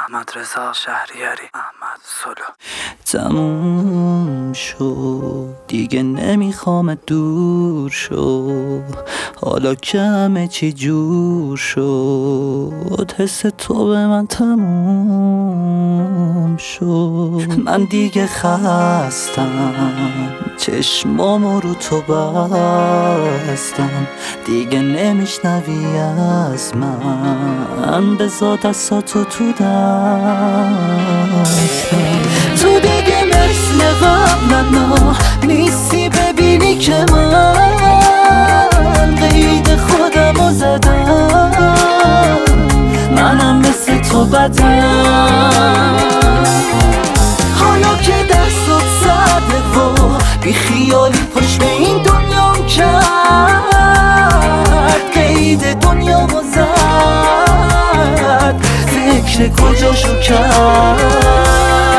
احمد رضا شهریاری، احمد سولو. تموم شد دیگه نمیخوام دور شو، حالا که همه چی جور شد، حس تو به من تموم شد. من دیگه خستم، چشمامو رو تو بستم، دیگه نمیشنوی از من، بذار دستاتو تو دستم. تو دیگه مثل قبلا نیستی، ببینی که من قید خودمو زدم، منم مثل تو بدم. حالا که دستات سرده و بی خیالی پشت این دنیام کرد، قید دنیامو زد، فکر کجاشو کرد.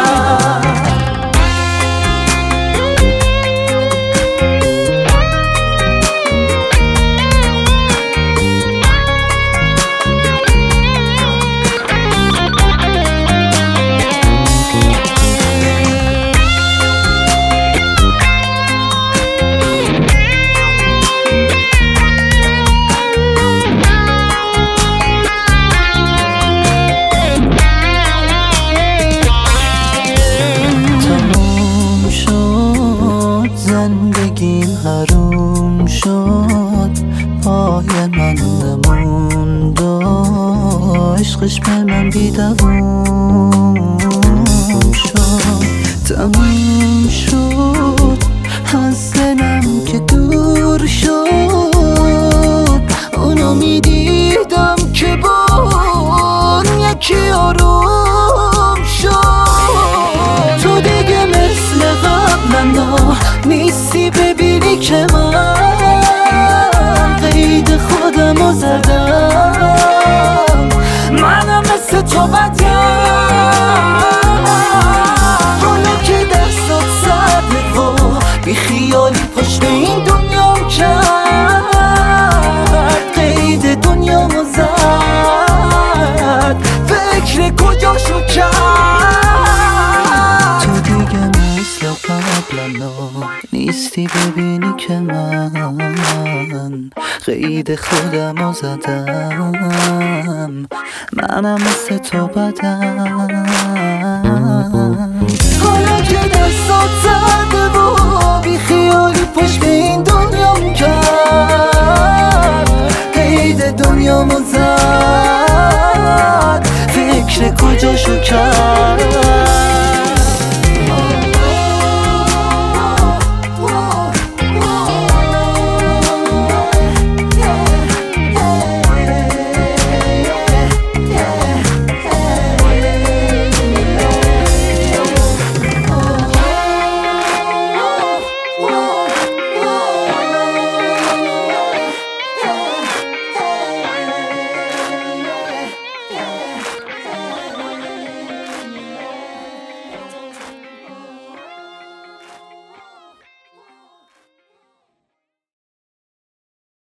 زندگیم حروم شد، پای من نموند و عشقش به من بیدوام شد. تموم شد از دلم که دور شد، اونو میدیدم که با یکی آروم شد. تو دیگه مثل قبلا نیستی، ببینی که من قید خودمو زدم، منم مثل تو بدم. حالا که دستات سرده و بی خیالی پشت این دنیام کرد، قید دنیامو زد، فکر کجاشو کرد. تو دیگه مثل قبلا نیستی، ببینی که من قید خودمو زدم، منم مثل تو بدم. حالا که دستات زده و بی خیالی پشت این دنیام کرد، قید دنیامو زد، فکر کجاشو کرد.